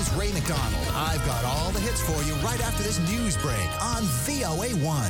is Ray McDonald. I've got all the hits for you right after this news break on VOA1.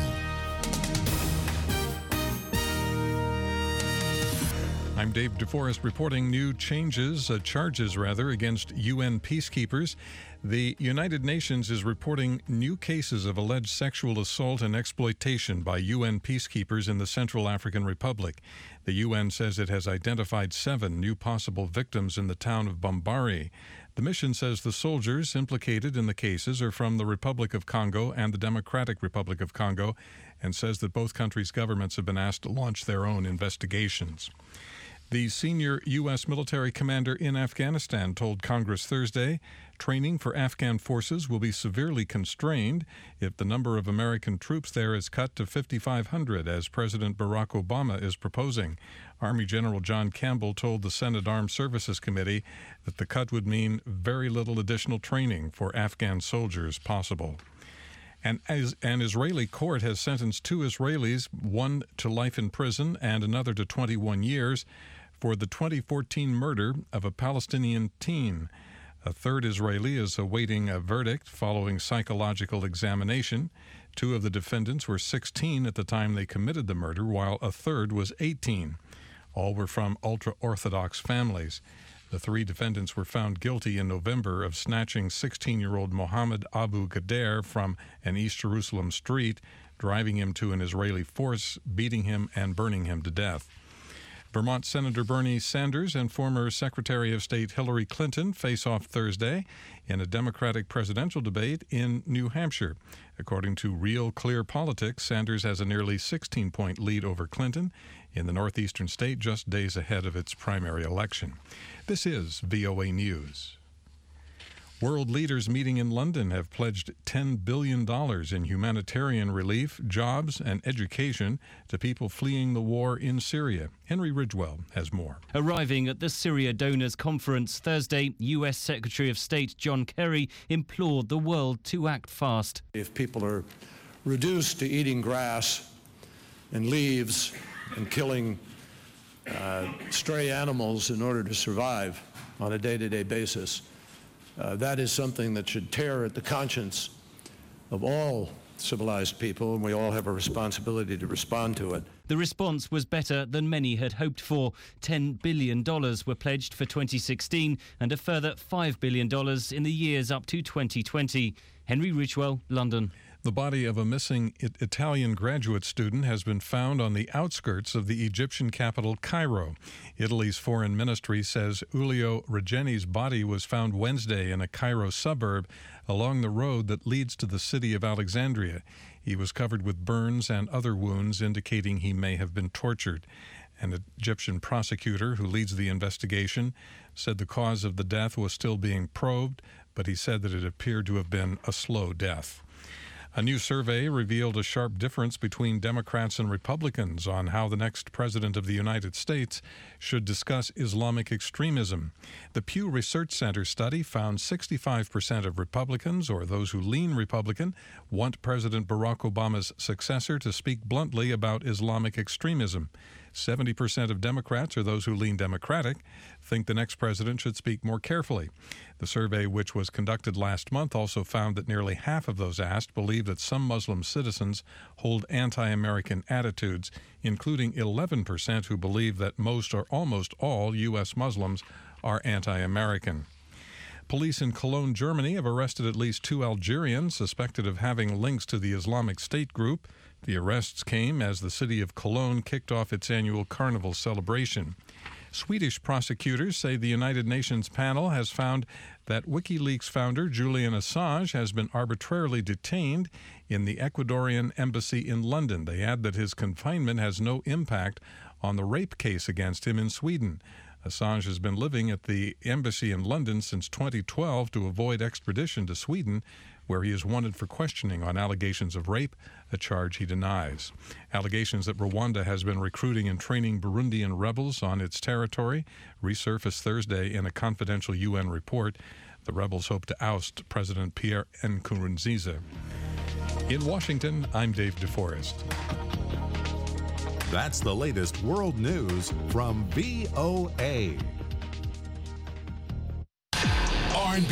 I'm Dave DeForest reporting new charges against UN peacekeepers. The United Nations is reporting new cases of alleged sexual assault and exploitation by UN peacekeepers in the Central African Republic. The UN says it has identified 7 new possible victims in the town of Bambari. The mission says the soldiers implicated in the cases are from the Republic of Congo and the Democratic Republic of Congo, and says that both countries' governments have been asked to launch their own investigations. The senior U.S. military commander in Afghanistan told Congress Thursday training for Afghan forces will be severely constrained if the number of American troops there is cut to 5,500, as President Barack Obama is proposing. Army General John Campbell told the Senate Armed Services Committee that the cut would mean very little additional training for Afghan soldiers possible. And as an Israeli court has sentenced 2 Israelis, one to life in prison and another to 21 years, for the 2014 murder of a Palestinian teen. A third Israeli is awaiting a verdict following psychological examination. 2 of the defendants were 16 at the time they committed the murder, while a third was 18. All were from ultra-Orthodox families. The 3 defendants were found guilty in November of snatching 16-year-old Mohammed Abu Gader from an East Jerusalem street, driving him to an Israeli force, beating him, and burning him to death. Vermont Senator Bernie Sanders and former Secretary of State Hillary Clinton face off Thursday in a Democratic presidential debate in New Hampshire. According to Real Clear Politics, Sanders has a nearly 16-point lead over Clinton in the northeastern state, just days ahead of its primary election. This is VOA News. World leaders meeting in London have pledged $10 billion in humanitarian relief, jobs, and education to people fleeing the war in Syria. Henry Ridgewell has more. Arriving at the Syria Donors Conference Thursday, U.S. Secretary of State John Kerry implored the world to act fast. If people are reduced to eating grass and leaves and killing stray animals in order to survive on a day-to-day basis, that is something that should tear at the conscience of all civilized people, and we all have a responsibility to respond to it. The response was better than many had hoped for. $10 billion were pledged for 2016 and a further $5 billion in the years up to 2020. Henry Ridgewell, London. The body of a missing Italian graduate student has been found on the outskirts of the Egyptian capital, Cairo. Italy's foreign ministry says Giulio Regeni's body was found Wednesday in a Cairo suburb along the road that leads to the city of Alexandria. He was covered with burns and other wounds, indicating he may have been tortured. An Egyptian prosecutor who leads the investigation said the cause of the death was still being probed, but he said that it appeared to have been a slow death. A new survey revealed a sharp difference between Democrats and Republicans on how the next president of the United States should discuss Islamic extremism. The Pew Research Center study found 65% of Republicans, or those who lean Republican, want President Barack Obama's successor to speak bluntly about Islamic extremism. 70% of Democrats, or those who lean Democratic, think the next president should speak more carefully. The survey, which was conducted last month, also found that nearly half of those asked believe that some Muslim citizens hold anti-American attitudes, including 11% who believe that most or almost all U.S. Muslims are anti-American. Police in Cologne, Germany, have arrested at least 2 Algerians suspected of having links to the Islamic State group. The arrests came as the city of Cologne kicked off its annual carnival celebration. Swedish prosecutors say the United Nations panel has found that WikiLeaks founder Julian Assange has been arbitrarily detained in the Ecuadorian embassy in London. They add that his confinement has no impact on the rape case against him in Sweden. Assange has been living at the embassy in London since 2012 to avoid extradition to Sweden, where he is wanted for questioning on allegations of rape, a charge he denies. Allegations that Rwanda has been recruiting and training Burundian rebels on its territory resurfaced Thursday in a confidential UN report. The rebels hope to oust President Pierre Nkurunziza. In Washington, I'm Dave DeForest. That's the latest world news from VOA.